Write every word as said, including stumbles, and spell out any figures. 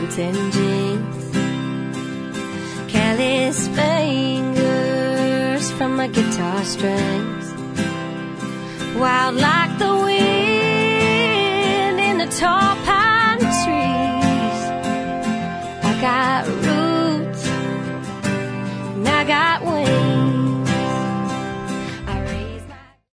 Skinton jeans, careless fingers from my guitar strings, wild like the wind in the tall pine trees. I got